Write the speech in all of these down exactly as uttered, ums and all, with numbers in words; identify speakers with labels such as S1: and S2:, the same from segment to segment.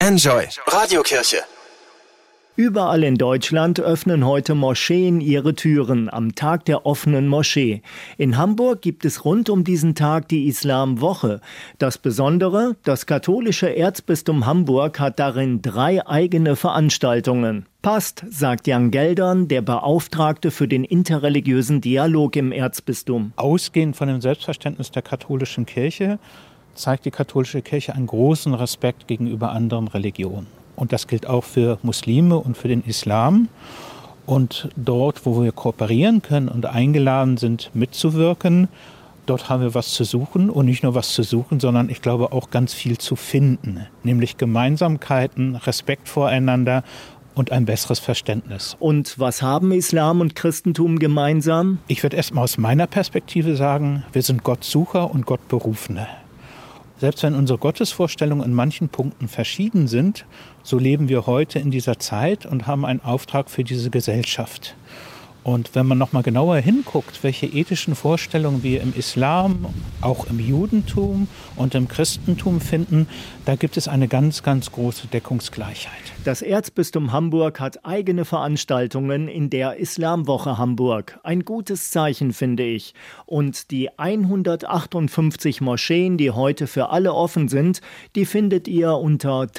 S1: Enjoy Radiokirche.
S2: Überall in Deutschland öffnen heute Moscheen ihre Türen am Tag der offenen Moschee. In Hamburg gibt es rund um diesen Tag die Islamwoche. Das Besondere, das katholische Erzbistum Hamburg hat darin drei eigene Veranstaltungen. Passt, sagt Jan Geldern, der Beauftragte für den interreligiösen Dialog im Erzbistum.
S3: Ausgehend von dem Selbstverständnis der katholischen Kirche zeigt die katholische Kirche einen großen Respekt gegenüber anderen Religionen. Und das gilt auch für Muslime und für den Islam. Und dort, wo wir kooperieren können und eingeladen sind, mitzuwirken, dort haben wir was zu suchen. Und nicht nur was zu suchen, sondern ich glaube auch ganz viel zu finden. Nämlich Gemeinsamkeiten, Respekt voreinander und ein besseres Verständnis.
S2: Und was haben Islam und Christentum gemeinsam?
S3: Ich würde erst mal aus meiner Perspektive sagen, wir sind Gottsucher und Gottberufene. Selbst wenn unsere Gottesvorstellungen in manchen Punkten verschieden sind, so leben wir heute in dieser Zeit und haben einen Auftrag für diese Gesellschaft. Und wenn man noch mal genauer hinguckt, welche ethischen Vorstellungen wir im Islam, auch im Judentum und im Christentum finden, da gibt es eine ganz, ganz große Deckungsgleichheit.
S2: Das Erzbistum Hamburg hat eigene Veranstaltungen in der Islamwoche Hamburg. Ein gutes Zeichen, finde ich. Und die hundertachtundfünfzig Moscheen, die heute für alle offen sind, die findet ihr unter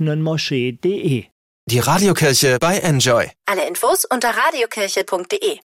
S2: tagderoffenenmoschee punkt de.
S1: Die Radiokirche bei Enjoy.
S4: Alle Infos unter radiokirche punkt de.